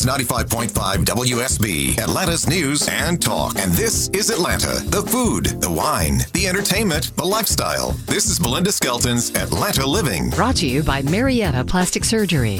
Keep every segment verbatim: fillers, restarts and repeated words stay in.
It's ninety-five point five W S B, Atlanta's news and talk. And this is Atlanta. The food, the wine, the entertainment, the lifestyle. This is Belinda Skelton's Atlanta Living. Brought to you by Marietta Plastic Surgery.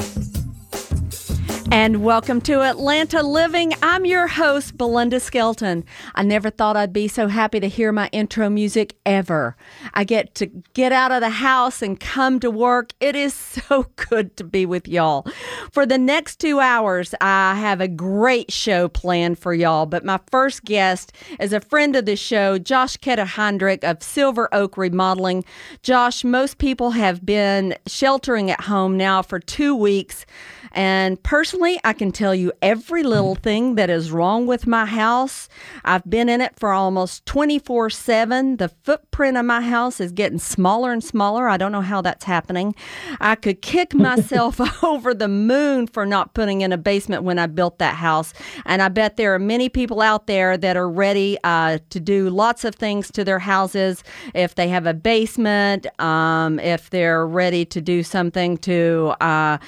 And welcome to Atlanta Living. I'm your host, Belinda Skelton. I never thought I'd be so happy to hear my intro music ever. I get to get out of the house and come to work. It is so good to be with y'all. For the next two hours, I have a great show planned for y'all. But my first guest is a friend of the show, Josh Ketter-Heinrich of Silver Oak Remodeling. Josh, most people have been sheltering at home now for two weeks. And personally, I can tell you every little thing that is wrong with my house. I've been in it for almost twenty-four seven. The footprint of my house is getting smaller and smaller. I don't know how that's happening. I could kick myself over the moon for not putting in a basement when I built that house. And I bet there are many people out there that are ready uh, to do lots of things to their houses. If they have a basement, um, if they're ready to do something to... Uh,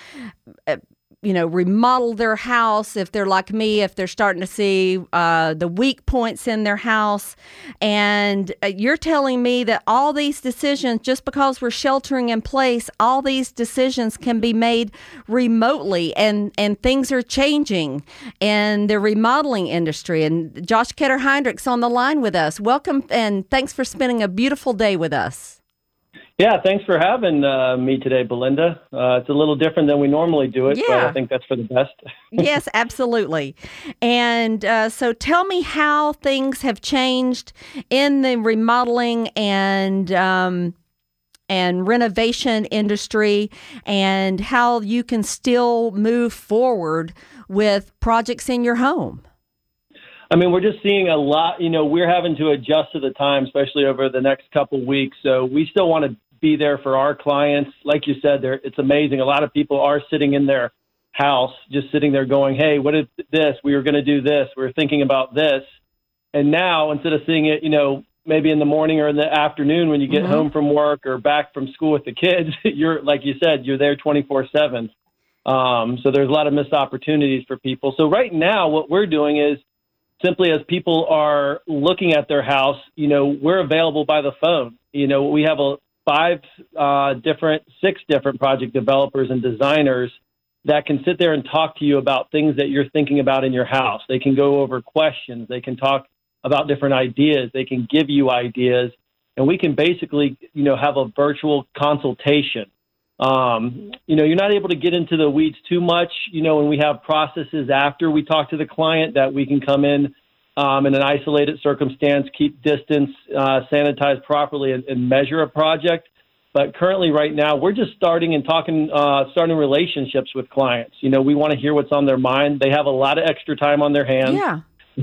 you know, remodel their house, if they're like me, if they're starting to see uh, the weak points in their house. And uh, you're telling me that all these decisions, just because we're sheltering in place, all these decisions can be made remotely, and, and things are changing in the remodeling industry. And Josh Ketter-Heinrich's on the line with us. Welcome, and thanks for spending a beautiful day with us. Yeah, thanks for having uh, me today, Belinda. Uh, it's a little different than we normally do it, yeah. but I think that's for the best. Yes, absolutely. And uh, so tell me how things have changed in the remodeling and um, and renovation industry, and how you can still move forward with projects in your home. I mean, we're just seeing a lot, you know, we're having to adjust to the time, especially over the next couple of weeks. So we still want to be there for our clients. Like you said, there, it's amazing. A lot of people are sitting in their house, just sitting there going, hey, what is this? We were going to do this. We were thinking about this. And now, instead of seeing it, you know, maybe in the morning or in the afternoon when you get mm-hmm. home from work or back from school with the kids, you're, like you said, you're there twenty-four seven. Um, so there's a lot of missed opportunities for people. So right now, what we're doing is, simply as people are looking at their house, you know, we're available by the phone. You know, we have a five uh, different, six different project developers and designers that can sit there and talk to you about things that you're thinking about in your house. They can go over questions. They can talk about different ideas. They can give you ideas. And we can basically, you know, have a virtual consultation. Um, you know, you're not able to get into the weeds too much, you know, when we have processes after we talk to the client that we can come in um, in an isolated circumstance, keep distance, uh, sanitize properly, and, and measure a project. But currently right now, we're just starting and talking, uh, starting relationships with clients. You know, we want to hear what's on their mind. They have a lot of extra time on their hands. Yeah.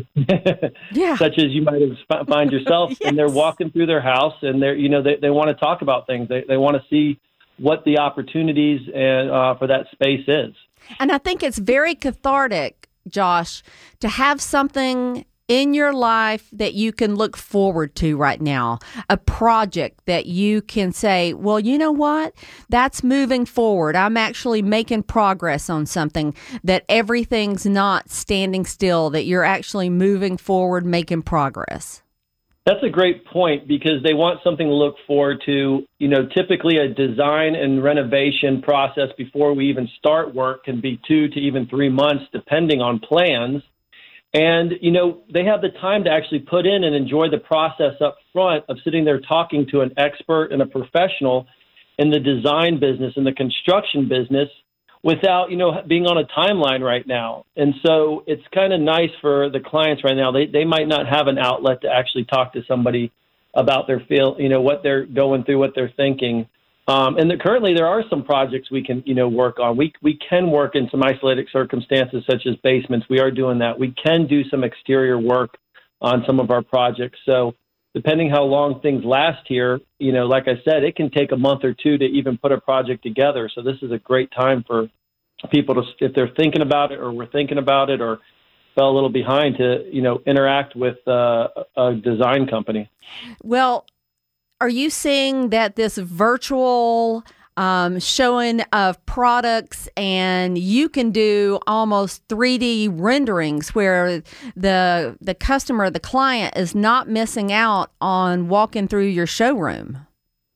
yeah. Such as you might have find yourself, yes. And they're walking through their house and they're, you know, they, they want to talk about things. They, they want to see what the opportunities and uh, for that space is. And I think it's very cathartic, Josh, to have something in your life that you can look forward to right now, a project that you can say, well, you know what? That's moving forward. I'm actually making progress on something, that everything's not standing still, that you're actually moving forward, making progress. That's a great point, because they want something to look forward to. You know, typically a design and renovation process before we even start work can be two to even three months, depending on plans. And, you know, they have the time to actually put in and enjoy the process up front of sitting there talking to an expert and a professional in the design business and the construction business without, you know, being on a timeline right now. And so it's kind of nice for the clients right now. They they might not have an outlet to actually talk to somebody about their feel, you know, what they're going through, what they're thinking. Um, and the, currently there are some projects we can, you know, work on. We we can work in some isolated circumstances such as basements. We are doing that. We can do some exterior work on some of our projects. So depending how long things last here, you know, like I said, it can take a month or two to even put a project together. So this is a great time for people to, if they're thinking about it or we're thinking about it or fell a little behind, to, you know, interact with uh, a design company. Well, are you seeing that this virtual um, showing of products, and you can do almost three D renderings where the the customer, the client, is not missing out on walking through your showroom.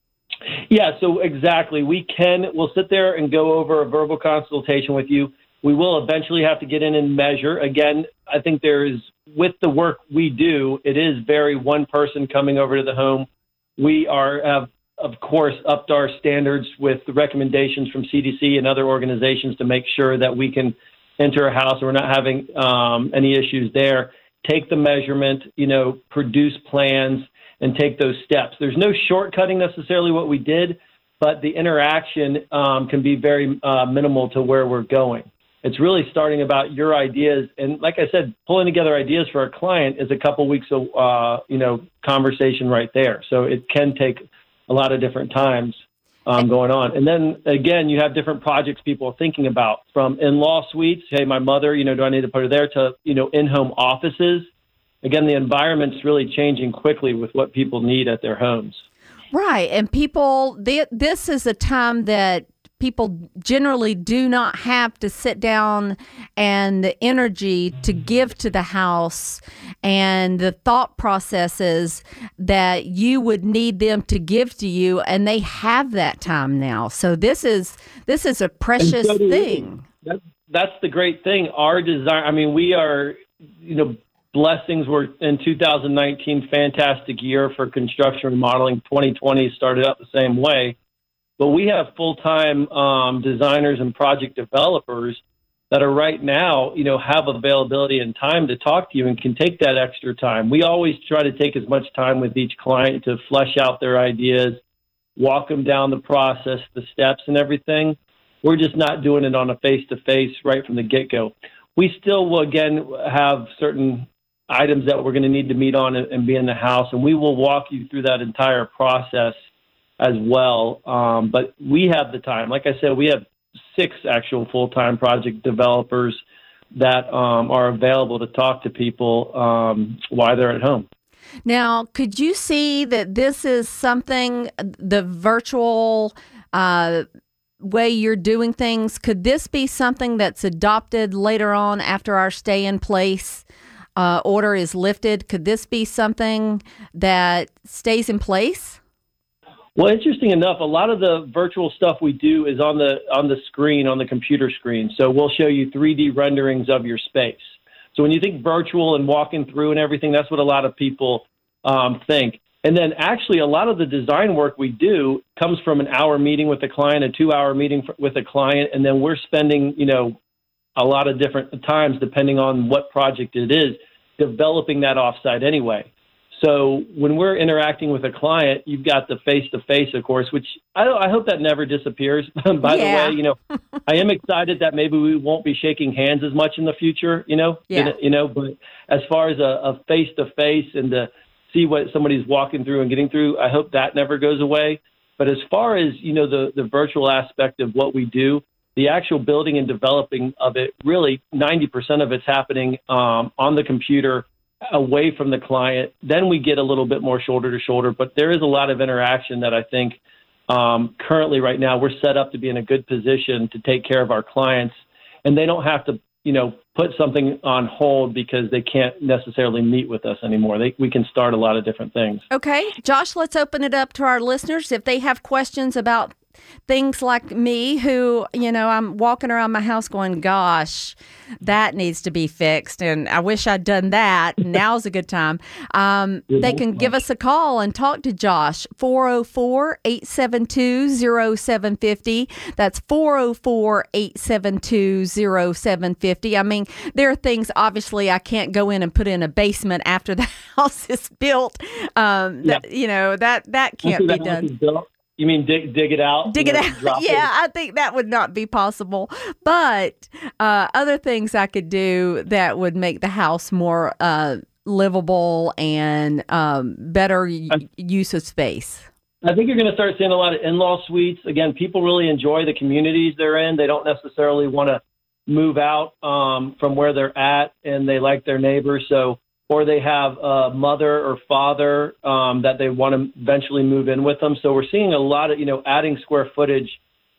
Yeah, so exactly. We can, we'll sit there and go over a verbal consultation with you. We will eventually have to get in and measure. Again, I think there is, with the work we do, it is very one person coming over to the home. We are, have, of course, upped our standards with the recommendations from C D C and other organizations to make sure that we can enter a house and we're not having um, any issues there. Take the measurement, you know, produce plans, and take those steps. There's no shortcutting necessarily what we did, but the interaction um, can be very uh, minimal to where we're going. It's really starting about your ideas. And like I said, pulling together ideas for our client is a couple weeks of, uh, you know, conversation right there. So it can take a lot of different times um, going on. And then again, you have different projects people are thinking about, from in-law suites. Hey, my mother, you know, do I need to put her there, to, you know, in-home offices. Again, the environment's really changing quickly with what people need at their homes. Right. And people, they, this is a time that people generally do not have to sit down and the energy to give to the house and the thought processes that you would need them to give to you, and they have that time now. So this is this is a precious so thing. That, that's the great thing. Our design, I mean, we are, you know, blessings were in two thousand nineteen, fantastic year for construction remodeling. twenty twenty started out the same way. But we have full-time um, designers and project developers that are right now, you know, have availability and time to talk to you and can take that extra time. We always try to take as much time with each client to flesh out their ideas, walk them down the process, the steps and everything. We're just not doing it on a face-to-face right from the get-go. We still will, again, have certain items that we're going to need to meet on and be in the house, and we will walk you through that entire process as well. Um, but we have the time. Like I said, we have six actual full-time project developers that um, are available to talk to people um, while they're at home. Now, could you see that this is something, the virtual uh, way you're doing things, could this be something that's adopted later on after our stay in place uh, order is lifted? Could this be something that stays in place? Well, interesting enough, a lot of the virtual stuff we do is on the on the screen, on the computer screen. So we'll show you three D renderings of your space. So when you think virtual and walking through and everything, that's what a lot of people um, think. And then actually a lot of the design work we do comes from an hour meeting with a client, a two-hour meeting for, with a client, and then we're spending, you know, a lot of different times, depending on what project it is, developing that offsite anyway. So when we're interacting with a client, you've got the face-to-face, of course, which I, I hope that never disappears. By yeah. the way, you know, I am excited that maybe we won't be shaking hands as much in the future, you know, yeah. you know, but as far as a, a face-to-face and to see what somebody's walking through and getting through, I hope that never goes away. But as far as, you know, the, the virtual aspect of what we do, the actual building and developing of it, really ninety percent of it's happening um, on the computer, away from the client. Then we get a little bit more shoulder to shoulder, but there is a lot of interaction that I think um, currently right now we're set up to be in a good position to take care of our clients, and they don't have to, you know, put something on hold because they can't necessarily meet with us anymore. They, we can start a lot of different things. Okay, Josh, let's open it up to our listeners. If they have questions about things like me, who, you know, I'm walking around my house going, gosh, that needs to be fixed, and I wish I'd done that. Now's a good time. Um, they can give us a call and talk to Josh, four oh four, eight seven two, oh seven five oh. That's four oh four, eight seven two, oh seven five oh. I mean, there are things, obviously, I can't go in and put in a basement after the house is built. Um, yeah. that, you know, that, that can't be done. You mean dig dig it out? Dig it know, out. Yeah, it. I think that would not be possible. But uh, other things I could do that would make the house more uh, livable and um, better y- use of space. I think you're going to start seeing a lot of in-law suites. Again, people really enjoy the communities they're in. They don't necessarily want to move out um, from where they're at, and they like their neighbors. So, or they have a mother or father um, that they want to eventually move in with them. So we're seeing a lot of, you know, adding square footage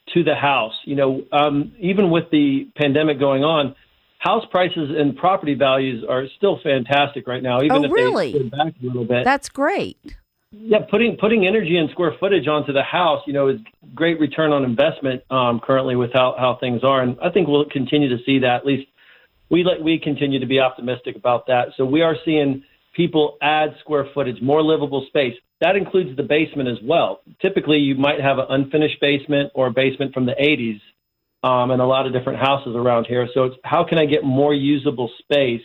to the house. You know, um, even with the pandemic going on, house prices and property values are still fantastic right now, even oh, if really? they go back a little bit. That's great. Yeah, putting putting energy and square footage onto the house, you know, is great return on investment um, currently with how, how things are. And I think we'll continue to see that. At least we let, we continue to be optimistic about that. So we are seeing people add square footage, more livable space. That includes the basement as well. Typically, you might have an unfinished basement or a basement from the eighties um, in a lot of different houses around here. So it's how can I get more usable space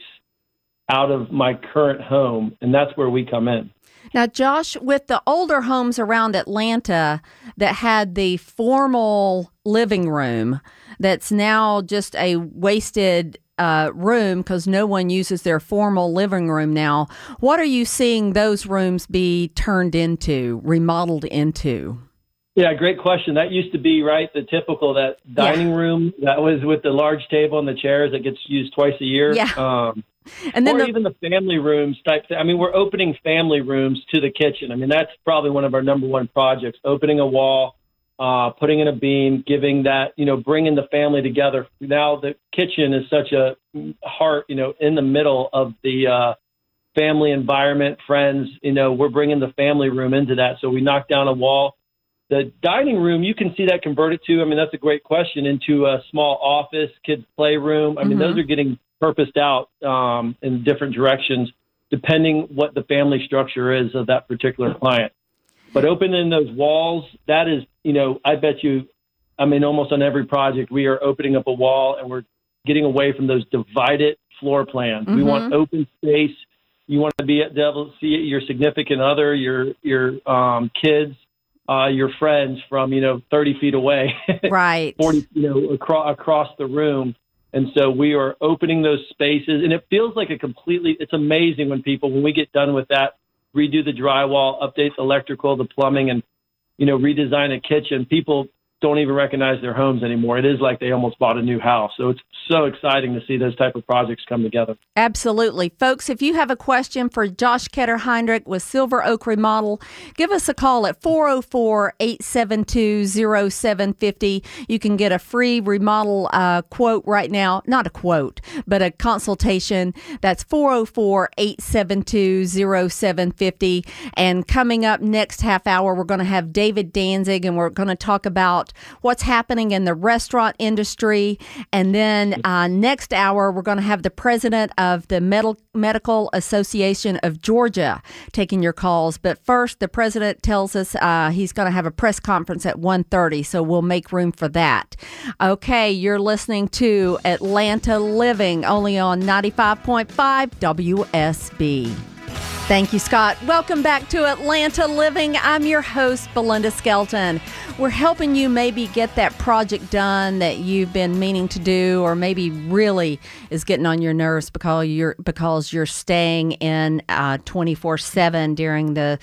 out of my current home? And that's where we come in. Now, Josh, with the older homes around Atlanta that had the formal living room that's now just a wasted uh, room because no one uses their formal living room now, what are you seeing those rooms be turned into, remodeled into? Yeah, great question. That used to be, right, the typical, that dining yeah. room that was with the large table and the chairs that gets used twice a year. Yeah. Um, And then or the, even the family rooms type thing. I mean, we're opening family rooms to the kitchen. I mean, that's probably one of our number one projects, opening a wall, uh, putting in a beam, giving that, you know, bringing the family together. Now the kitchen is such a heart, you know, in the middle of the uh, family environment, friends, you know, we're bringing the family room into that. So we knock down a wall. The dining room, you can see that converted to, I mean, that's a great question, into a small office, kids' playroom. I mean, mm-hmm. those are getting purposed out um, in different directions, depending what the family structure is of that particular client. But opening those walls, that is, you know, I bet you, I mean, almost on every project, we are opening up a wall and we're getting away from those divided floor plans. Mm-hmm. We want open space. You want to be able to see your significant other, your your um, kids, uh, your friends from, you know, thirty feet away, right? forty, you know, across across the room. And so we are opening those spaces, and it feels like a completely, it's amazing when people, when we get done with that, redo the drywall, update the electrical, the plumbing, and, you know, redesign a kitchen, people don't even recognize their homes anymore. It is like they almost bought a new house. So it's so exciting to see those type of projects come together. Absolutely. Folks, if you have a question for Josh Ketter-Heinrich with Silver Oak Remodel, give us a call at four oh four, eight seven two, oh seven five oh. You can get a free remodel uh, quote right now. Not a quote, but a consultation. That's four oh four, eight seven two, oh seven five oh. And coming up next half hour, we're going to have David Danzig, and we're going to talk about what's happening in the restaurant industry. And then uh, next hour, we're going to have the president of the Med- Medical Association of Georgia taking your calls. But first, the president tells us uh, he's going to have a press conference at one thirty, so we'll make room for that. Okay, you're listening to Atlanta Living, only on ninety-five point five W S B. Thank you, Scott. Welcome back to Atlanta Living. I'm your host, Belinda Skelton. We're helping you maybe get that project done that you've been meaning to do, or maybe really is getting on your nerves because you're because you're staying in uh, twenty-four seven during the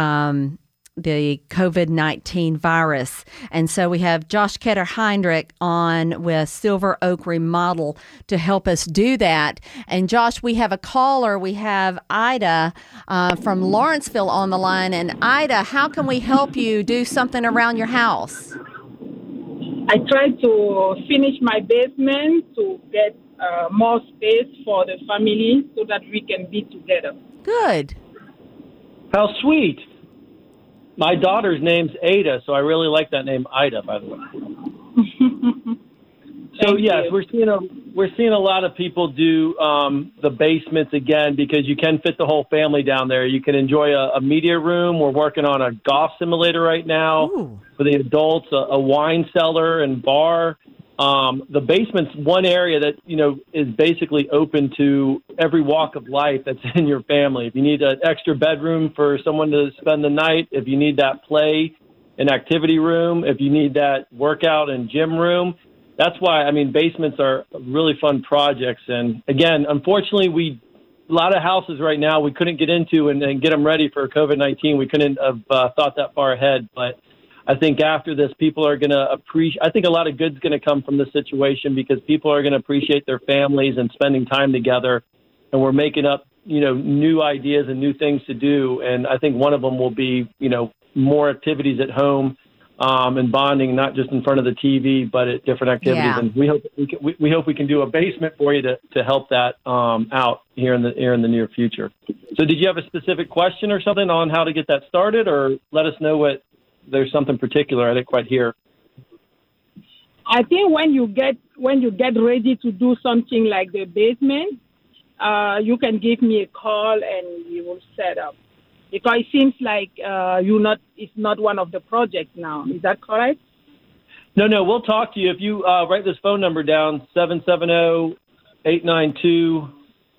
um, the COVID nineteen virus. And so we have Josh Ketter-Heinrich on with Silver Oak Remodel to help us do that. And Josh, we have a caller. We have Ida uh, from Lawrenceville on the line. And Ida, how can we help you do something around your house? I tried to finish my basement to get uh, more space for the family so that we can be together. Good. How sweet. My daughter's name's Ada, so I really like that name, Ida, by the way. So yes, you. we're seeing a we're seeing a lot of people do um, the basements again because you can fit the whole family down there. You can enjoy a, a media room. We're working on a golf simulator right now Ooh. for the adults, a, a wine cellar and bar. Um, the basement's one area that, you know, is basically open to every walk of life that's in your family. If you need an extra bedroom for someone to spend the night, if you need that play and activity room, if you need that workout and gym room, that's why, I mean, basements are really fun projects. And again, unfortunately, we, a lot of houses right now we couldn't get into and, and get them ready for COVID nineteen. We couldn't have uh, thought that far ahead, but I think after this, people are going to appreciate, I think a lot of good's going to come from this situation because people are going to appreciate their families and spending time together. And we're making up, you know, new ideas and new things to do. And I think one of them will be, you know, more activities at home, um, and bonding, not just in front of the T V, but at different activities. Yeah. And we hope we, can, we, we hope we can do a basement for you to, to help that um, out here in the here in the near future. So, did you have a specific question or something on how to get that started, or let us know what there's something particular I didn't quite hear? I think when you get when you get ready to do something like the basement, uh, you can give me a call and we will set up. Because it seems like uh, you not it's not one of the projects now. Is that correct? No, no. We'll talk to you if you uh, write this phone number down: seven seven zero, eight nine two,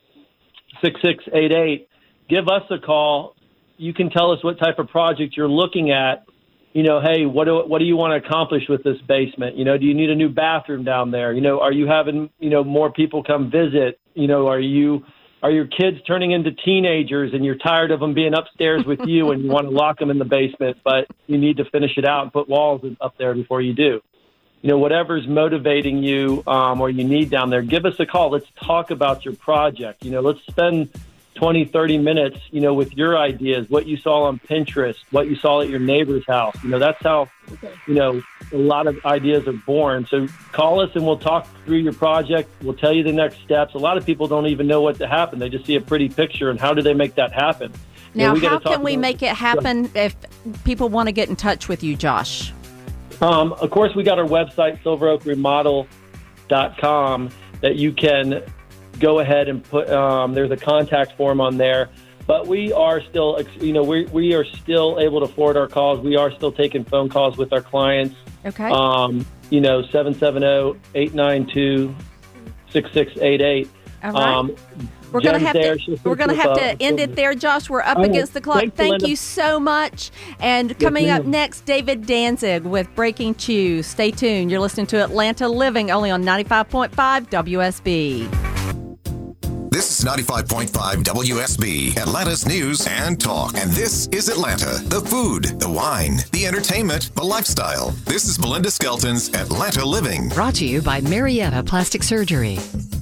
six six eight eight. Give us a call. You can tell us what type of project you're looking at. You know, hey, what do what do you want to accomplish with this basement? You know, do you need a new bathroom down there? You know, are you having you know more people come visit? You know, are you Are your kids turning into teenagers and you're tired of them being upstairs with you and you want to lock them in the basement, but you need to finish it out and put walls up there before you do? You know, whatever's motivating you um, or you need down there, give us a call. Let's talk about your project. You know, let's spend twenty, thirty minutes, you know, with your ideas, what you saw on Pinterest, what you saw at your neighbor's house. You know, that's how, you know, a lot of ideas are born. So call us and we'll talk through your project. We'll tell you the next steps. A lot of people don't even know what to happen. They just see a pretty picture, and how do they make that happen? Now, you know, how can we make it happen if people want to get in touch with you, Josh? Um, of course, we got our website, silver oak remodel dot com, that you can go ahead and put, um, there's a contact form on there. But we are still, you know, we we are still able to forward our calls. We are still taking phone calls with our clients. Okay. Um, you know, seven seven zero, eight nine two, six six eight eight. All right. Um, we're gonna have there, to we're gonna have to end it there, Josh. We're up Oh, against the clock. thanks, Thank Linda. you so much. And coming up ma'am. next, David Danzig with Breaking Chews. Stay tuned. You're listening to Atlanta Living, only on ninety-five point five W S B. This is ninety-five point five W S B, Atlanta's news and talk. And this is Atlanta, the food, the wine, the entertainment, the lifestyle. This is Belinda Skelton's Atlanta Living. Brought to you by Marietta Plastic Surgery.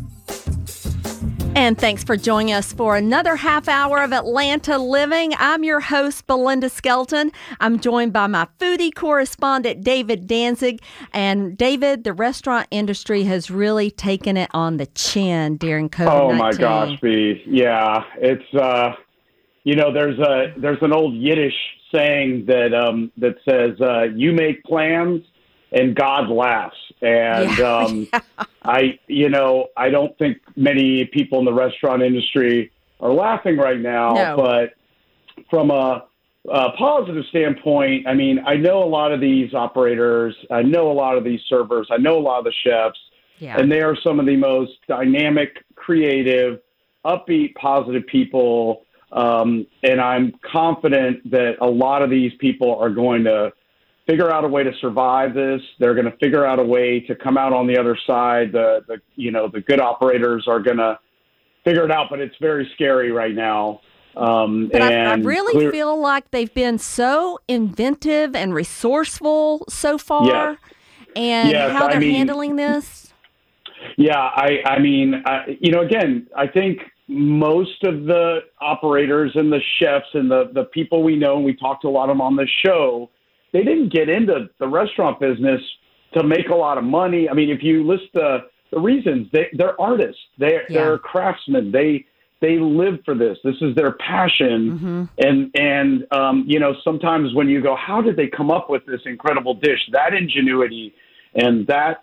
And thanks for joining us for another half hour of Atlanta Living. I'm your host, Belinda Skelton. I'm joined by my foodie correspondent, David Danzig. And David, the restaurant industry has really taken it on the chin during COVID nineteen. Oh my gosh, B. Yeah, it's uh, you know, there's a there's an old Yiddish saying that um, that says uh, you make plans and God laughs. And Yeah. um, I, you know, I don't think many people in the restaurant industry are laughing right now. No. But from a, a positive standpoint, I mean, I know a lot of these operators, I know a lot of these servers, I know a lot of the chefs, Yeah. and they are some of the most dynamic, creative, upbeat, positive people. Um, and I'm confident that a lot of these people are going to figure out a way to survive this. They're going to figure out a way to come out on the other side. The, the you know, the good operators are going to figure it out, but it's very scary right now. Um, But and I, I really clear- feel like they've been so inventive and resourceful so far. Yes. And Yes, how I they're mean- handling this. Yeah, I, I mean, I, you know, again, I think most of the operators and the chefs and the, the people we know, and we talked to a lot of them on this show, they didn't get into the restaurant business to make a lot of money. I mean, if you list the, the reasons, they, they're artists, they, Yeah. they're craftsmen, they they live for this. This is their passion. Mm-hmm. And, and um, you know, sometimes when you go, how did they come up with this incredible dish, that ingenuity and that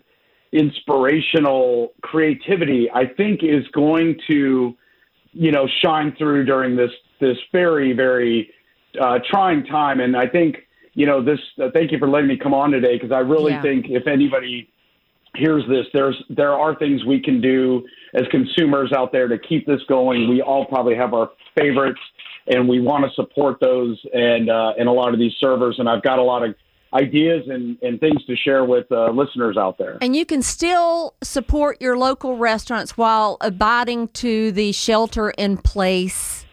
inspirational creativity, I think is going to, you know, shine through during this, this very, very uh, trying time. And I think, you know, this, uh, thank you for letting me come on today, because I really Yeah. think if anybody hears this, there's, there are things we can do as consumers out there to keep this going. We all probably have our favorites and we want to support those and, uh, and a lot of these servers. And I've got a lot of ideas and, and things to share with uh, listeners out there. And you can still support your local restaurants while abiding to the shelter in place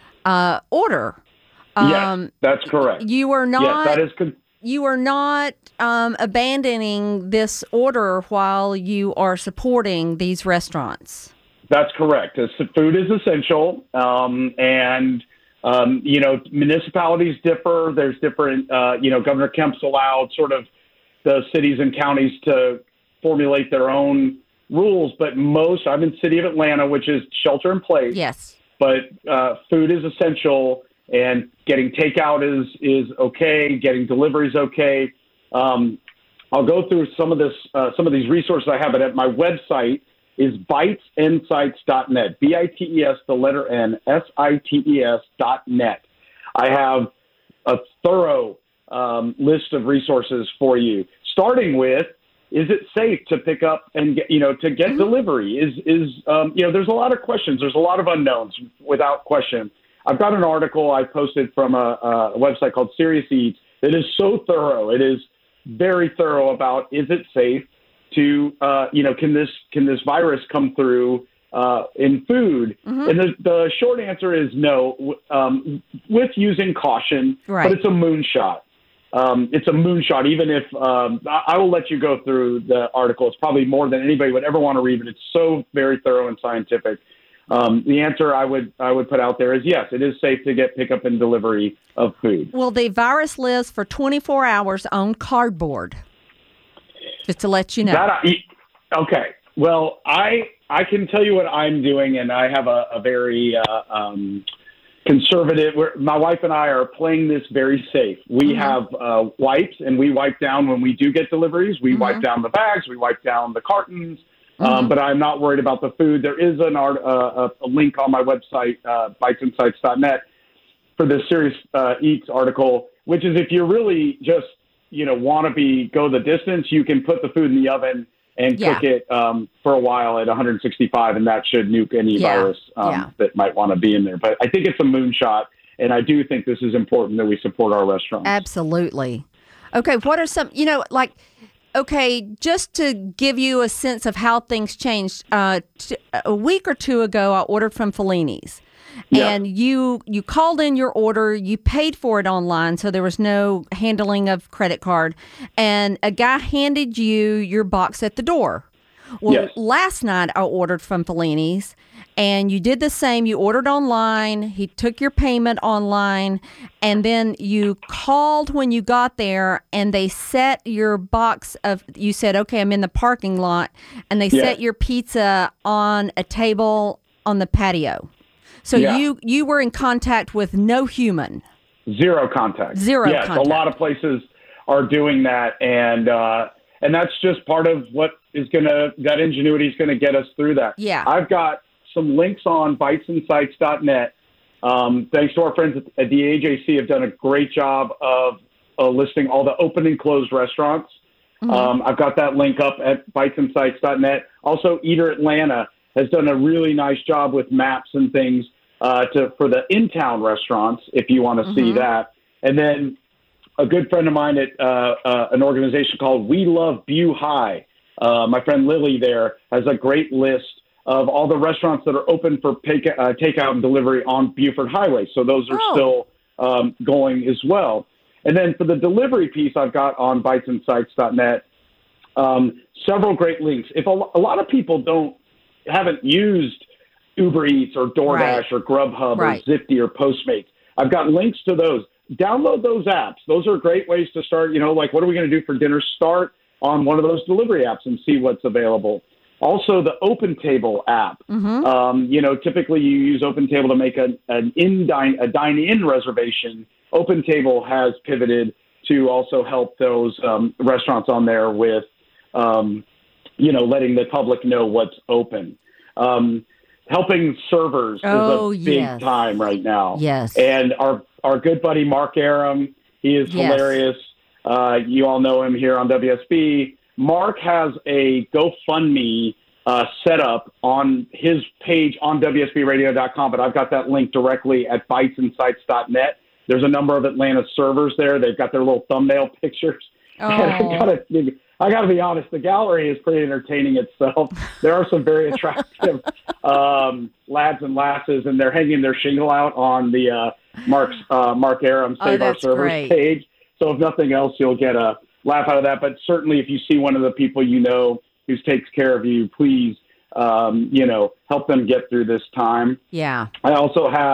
uh, order. Yes, that's correct. You are not. Yes, that is con- You are not um, abandoning this order while you are supporting these restaurants. That's correct. It's, food is essential, um, and Um, you know, municipalities differ. There's different, uh, you know, Governor Kemp's allowed sort of the cities and counties to formulate their own rules. But most, I'm in the city of Atlanta, which is shelter in place. Yes. But uh, food is essential, and getting takeout is is okay. Getting delivery is okay. Um, I'll go through some of this, uh, some of these resources I have, but at my website is bites insights dot net, B I T E S, the letter N, S I T E S dot net. I have a thorough um, list of resources for you, starting with, is it safe to pick up and get, you know, to get mm-hmm. delivery? Is, is um, you know, there's a lot of questions. There's a lot of unknowns, without question. I've got an article I posted from a, a website called Serious Eats that is so thorough. It is very thorough about, is it safe to, uh, you know, can this can this virus come through uh, in food? Mm-hmm. And the, the short answer is no, um, with using caution, right. But it's a moonshot. Um, it's a moonshot, even if um, I, I will let you go through the article. It's probably more than anybody would ever want to read, but it's so very thorough and scientific. Um, the answer I would I would put out there is yes, it is safe to get pickup and delivery of food. Well, the virus lives for twenty-four hours on cardboard. Just to let you know. That I, okay. Well, I I can tell you what I'm doing, and I have a, a very uh, um, conservative. We're, my wife and I are playing this very safe. We mm-hmm. have uh, wipes, and we wipe down when we do get deliveries. We mm-hmm. wipe down the bags. We wipe down the cartons. Mm-hmm. Um, but I'm not worried about the food. There is an art, uh, a link on my website, uh, bites insights dot net, for this Serious uh, Eats article, which is if you really just you know, want to be go the distance, you can put the food in the oven and yeah. cook it um, for a while at one sixty-five, and that should nuke any yeah. virus um, yeah. that might want to be in there. But I think it's a moonshot, and I do think this is important that we support our restaurants. Absolutely. Okay, what are some, you know, like, okay, just to give you a sense of how things changed, uh, t- a week or two ago, I ordered from Fellini's. Yeah. And you you called in your order, you paid for it online, so there was no handling of credit card, and a guy handed you your box at the door. Well, yes. Last night I ordered from Fellini's, and you did the same. You ordered online, he took your payment online, and then you called when you got there, and they set your box of, you said, okay, I'm in the parking lot, and they yes. set your pizza on a table on the patio. So yeah. you, you were in contact with no human. Zero contact. Zero yes, contact. A lot of places are doing that, and uh, and that's just part of what is going to, that ingenuity is going to get us through that. Yeah. I've got some links on bites insights dot net. Um, thanks to our friends at, at the A J C, have done a great job of uh, listing all the open and closed restaurants. Mm-hmm. Um, I've got that link up at bites insights dot net. Also, Eater Atlanta has done a really nice job with maps and things uh, to for the in-town restaurants, if you want to mm-hmm. see that. And then a good friend of mine at uh, uh, an organization called We Love Bew High, uh, my friend Lily there, has a great list of all the restaurants that are open for take, uh, takeout and delivery on Buford Highway. So those are oh. still um, going as well. And then for the delivery piece, I've got on bites insights dot net um, several great links. If a, a lot of people don't haven't used Uber Eats or DoorDash right. or Grubhub right. or Zipty or Postmates, I've got links to those. Download those apps. Those are great ways to start, you know, like what are we going to do for dinner? Start on one of those delivery apps and see what's available. Also, the OpenTable app. Mm-hmm. Um, you know, typically you use OpenTable to make a, an in dine a dine-in reservation. OpenTable has pivoted to also help those um, restaurants on there with um, you know, letting the public know what's open. Um, helping servers oh, is a big yes. time right now. Yes. And our, our good buddy, Mark Aram, he is yes. hilarious. Uh, you all know him here on W S B. Mark has a GoFundMe uh, set up on his page on W S B radio dot com, but I've got that link directly at bites insights dot net. There's a number of Atlanta servers there. They've got their little thumbnail pictures. Oh. And I gotta, I got to be honest, the gallery is pretty entertaining itself. There are some very attractive um, lads and lasses, and they're hanging their shingle out on the uh, Mark's, uh, Mark Aram Save oh, Our Servers great. page. So if nothing else, you'll get a laugh out of that. But certainly if you see one of the people you know who takes care of you, please, um, you know, help them get through this time. Yeah. I also have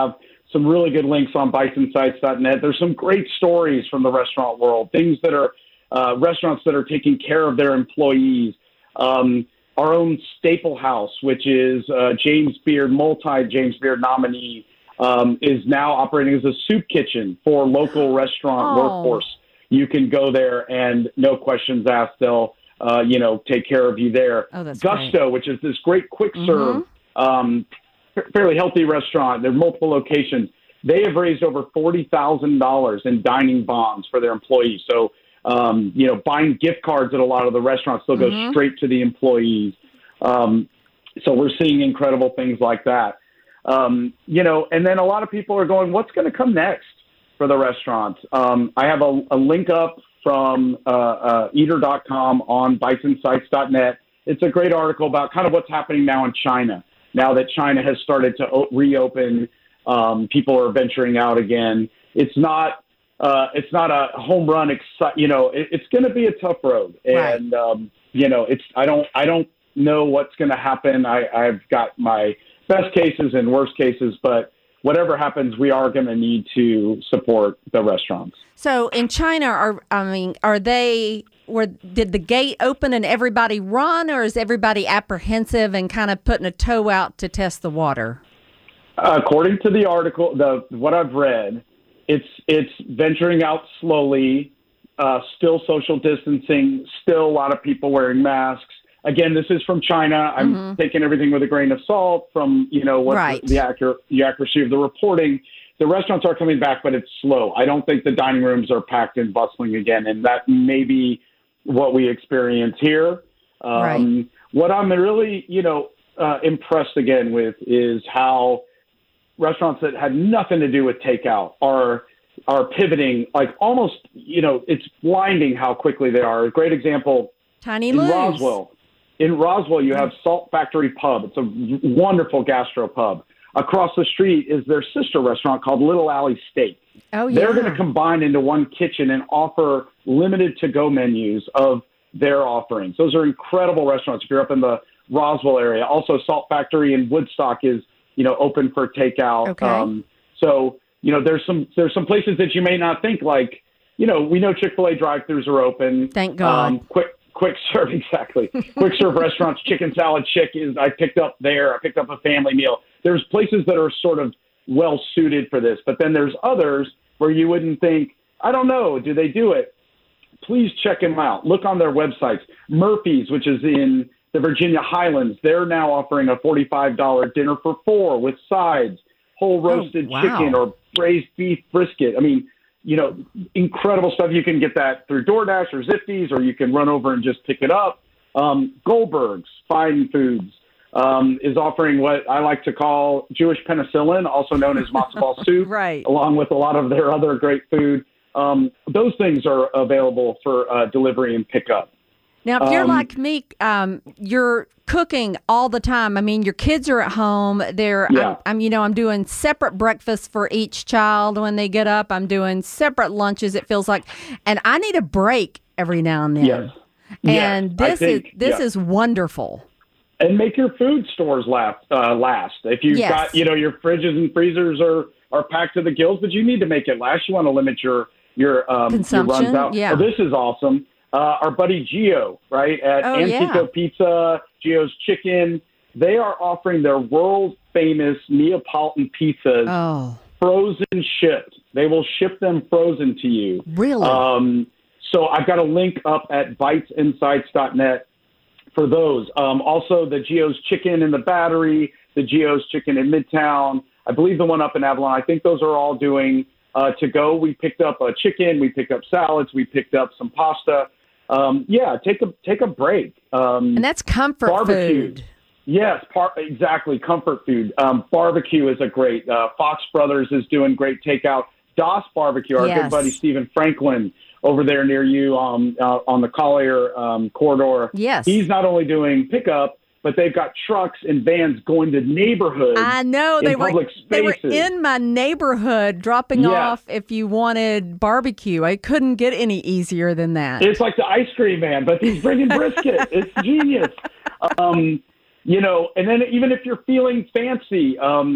some really good links on bites insights dot net. There's some great stories from the restaurant world, things that are uh, restaurants that are taking care of their employees. Um, our own Staple House, which is uh, James Beard, multi-James Beard nominee, um, is now operating as a soup kitchen for local restaurant Oh. workforce. You can go there and no questions asked, they'll uh, you know, take care of you there. Oh, that's Gusto, which is this great quick serve, Mm-hmm. um, fairly healthy restaurant. There are multiple locations. They have raised over forty thousand dollars in dining bonds for their employees. So, um, you know, buying gift cards at a lot of the restaurants, they'll go Mm-hmm. straight to the employees. Um, so we're seeing incredible things like that. Um, you know, and then a lot of people are going, what's going to come next for the restaurants? Um, I have a, a link up from uh, uh, eater dot com on bites insights dot net. It's a great article about kind of what's happening now in China. Now that China has started to o- reopen, um, people are venturing out again. It's not uh, it's not a home run. Exci- you know, it, it's going to be a tough road, and um, you know, it's I don't I don't know what's going to happen. I, I've got my best cases and worst cases, but whatever happens, we are going to need to support the restaurants. So in China, are I mean, are they? Were did the gate open and everybody run, or is everybody apprehensive and kind of putting a toe out to test the water? Uh, according to the article, the what I've read, it's it's venturing out slowly, uh, still social distancing, still a lot of people wearing masks. Again, this is from China. I'm Mm-hmm. taking everything with a grain of salt from, you know, what Right. the, the, accurate, the accuracy of the reporting. The restaurants are coming back, but it's slow. I don't think the dining rooms are packed and bustling again, and that may be what we experience here. Um, Right. What I'm really, you know, uh, impressed again with is how restaurants that had nothing to do with takeout are are pivoting, like almost, you know, it's blinding how quickly they are. A great example Tiny in Lou's. Roswell. In Roswell, you have Salt Factory Pub. It's a wonderful gastro pub. Across the street is their sister restaurant called Little Alley Steak. Oh yeah. They're going to combine into one kitchen and offer limited to-go menus of their offerings. Those are incredible restaurants if you're up in the Roswell area. Also, Salt Factory in Woodstock is, you know, open for takeout. Okay. Um, so, you know, there's some there's some places that you may not think, like, you know, we know Chick-fil-A drive-thrus are open. Thank God. Um, quick quick serve, exactly. Quick serve restaurants, chicken salad chick is I picked up there. I picked up a family meal. There's places that are sort of well suited for this, but then there's others where you wouldn't think, I don't know, do they do it? Please check them out. Look on their websites. Murphy's, which is in the Virginia Highlands, they're now offering a forty-five dollars dinner for four with sides, whole roasted Oh, wow. chicken or braised beef brisket. I mean, you know, incredible stuff. You can get that through DoorDash or Zippies, or you can run over and just pick it up. Um, Goldberg's Fine Foods um, is offering what I like to call Jewish penicillin, also known as matzo ball soup, Right. along with a lot of their other great food. Um, those things are available for uh, delivery and pickup. Now, if you're Um, like me, um, you're cooking all the time. I mean, your kids are at home. They're, Yeah. I'm, I'm, you know, I'm doing separate breakfasts for each child when they get up. I'm doing separate lunches. It feels like, and I need a break every now and then. Yes. And Yes, I this think- is this yeah. is wonderful. And make your food stores last. Uh, last. If you've Yes. got, you know, your fridges and freezers are, are packed to the gills, but you need to make it last. You want to limit your your, um, your Consumption, runs out. yeah. Oh, this is awesome. Uh, our buddy Gio, right, at Oh, Antico yeah. Pizza, Gio's Chicken, they are offering their world famous Neapolitan pizzas Oh, frozen shipped. They will ship them frozen to you. really? Um, so I've got a link up at bites insights dot net for those. Um, also, the Gio's Chicken in the Battery, the Gio's Chicken in Midtown, I believe the one up in Avalon. I think those are all doing uh, to go. We picked up a chicken, we picked up salads, we picked up some pasta. Um, yeah, take a take a break. Um, and that's comfort barbecue. food. Yes, par- exactly. Comfort food. Um, barbecue is a great. Uh, Fox Brothers is doing great takeout. Das Barbecue, our Yes. good buddy Stephen Franklin over there near you um, uh, on the Collier um, corridor. Yes. He's not only doing pickup, but they've got trucks and vans going to neighborhoods. I know in they were public they were spaces. in my neighborhood dropping Yes. off if you wanted barbecue. I couldn't get any easier than that. It's like the ice cream man, but he's bringing brisket. It's genius. Um, you know, and then even if you're feeling fancy, um,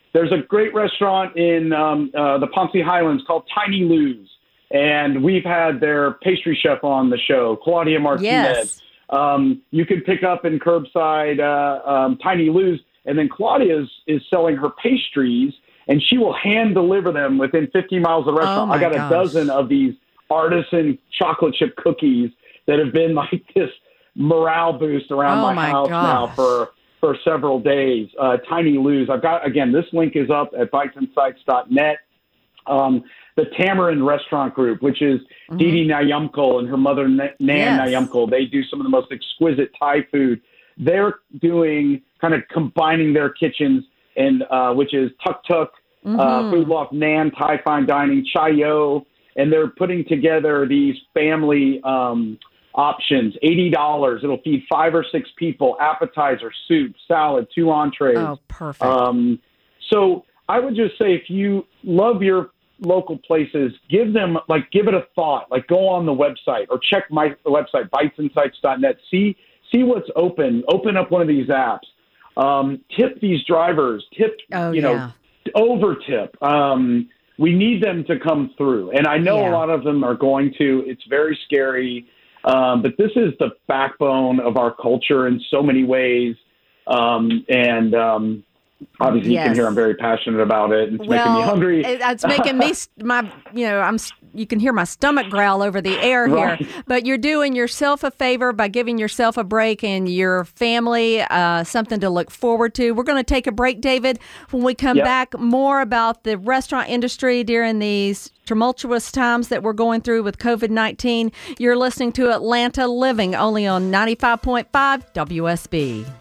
there's a great restaurant in um, uh, the Ponce Highlands called Tiny Lou's, and we've had their pastry chef on the show, Claudia Martinez. Yes. Um, you can pick up in curbside uh, um, Tiny Lou's, and then Claudia is, is selling her pastries, and she will hand deliver them within fifty miles of the restaurant. Oh I got gosh. a dozen of these artisan chocolate chip cookies that have been like this morale boost around Oh my, my house gosh. now for, for several days. Uh, Tiny Lou's. I've got, again, this link is up at bites and sights dot net. Um, the Tamarind Restaurant Group, which is mm-hmm. Dee Dee Nyamkul and her mother, Nan Yes. Nyamkul. They do some of the most exquisite Thai food. They're doing kind of combining their kitchens, and uh, which is Tuk Tuk, Mm-hmm. uh, Food Loft, Nan, Thai Fine Dining, Chayo, and they're putting together these family um, options, eighty dollars. It'll feed five or six people, appetizer, soup, salad, two entrees. Oh, perfect. Um, so I would just say, if you love your local places, give them, like, give it a thought. Like, go on the website or check my website, bites and sights dot net. See, see what's open. Open up one of these apps. Um, tip these drivers. Tip, Oh, you know, yeah. over tip. Um, we need them to come through. And I know Yeah. a lot of them are going to. It's very scary. Um, but this is the backbone of our culture in so many ways. Um, and, um, obviously, Yes. you can hear I'm very passionate about it. It's well, making me hungry. it- it's making me st- my you know I'm st- you can hear my stomach growl over the air Right. here. But you're doing yourself a favor by giving yourself a break and your family uh, something to look forward to. We're going to take a break, David. When we come Yep. back, more about the restaurant industry during these tumultuous times that we're going through with COVID nineteen. You're listening to Atlanta Living, only on ninety-five point five W S B.